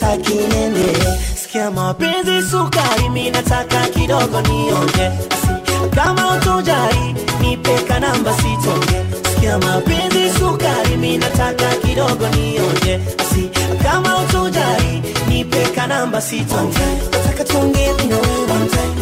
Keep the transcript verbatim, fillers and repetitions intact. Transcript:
sitaki niende. Sikia mapenzi sukari, mimi nataka kidogo nionje. Kama utojari, nipe namba sitonge. Sikia mapenzi sukari, mimi nataka kidogo nionje. Kama utojari, nipe namba sitonge. Nataka tuongee na wewe one time.